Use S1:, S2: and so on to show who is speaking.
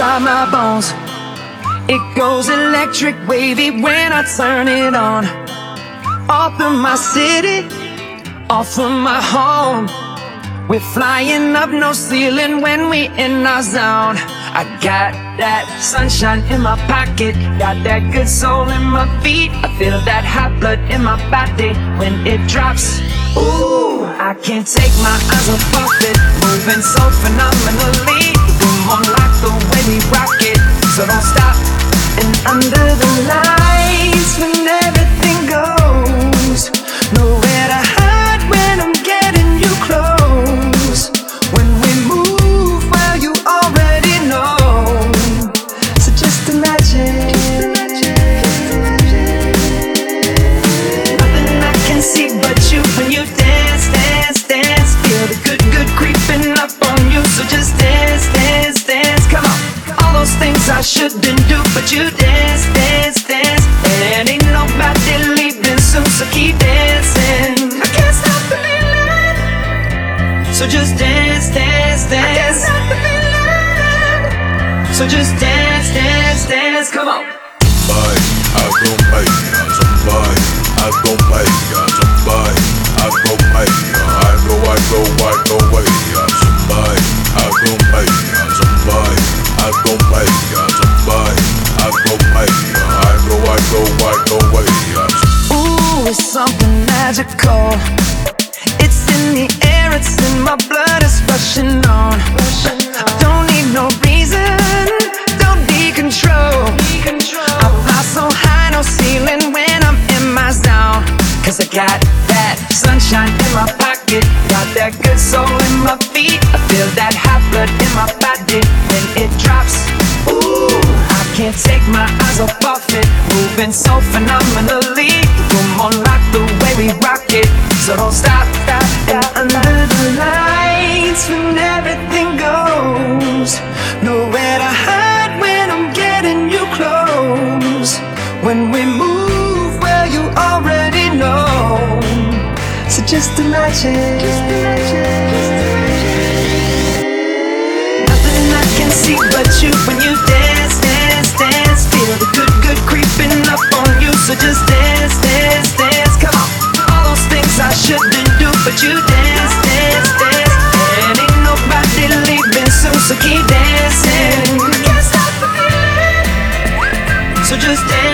S1: inside my bones. It goes electric wavy when I turn it on. Off from my city, off from my home. We're flying up no ceiling when we in our zone. I got that sunshine in my pocket, got that good soul in my feet. I feel that hot blood in my body when it drops. Ooh, I can't take my eyes off it, moving so phenomenally. Come on, like the way we rock it, so don't stop. And under the lights, when everything goes, nowhere to hide when I'm getting you close. When we move, well, you already know. So just imagine, nothing I can see but you when you dance, dance, dance. Feel the good, good creeping up on you. So just dance, dance, dance. Come on. All those things I shouldn't do, but you dance, dance, dance. And ain't nobody leaving soon, so keep dancing. I can't stop the feeling. So just dance, dance, dance. I can't stop the feeling. So just dance, dance, dance. Come on. Ooh, it's something magical. It's in the air, it's in my blood, it's rushing on. I don't need no reason, don't need control. I fly so high, no ceiling when I'm in my zone. Cause I got that sunshine in my pocket, got that good soul in my feet. I feel that hot blood in my body when it drops. Ooh, I can't take my eyes off it, moving so phenomenally. Come on, like the way we rock it, so don't stop, stop, stop. Under the lights when everything goes, nowhere to hide when I'm getting you close. When we move, well, you already know. So just imagine, nothing I can see but you when you dance, dance, dance. Feel the good, good creeping up on you. So just dance, dance, dance. Come on. All those things I shouldn't do, but you dance, dance, dance. And ain't nobody leaving soon, so keep dancing. I can't stop the feeling. So just dance.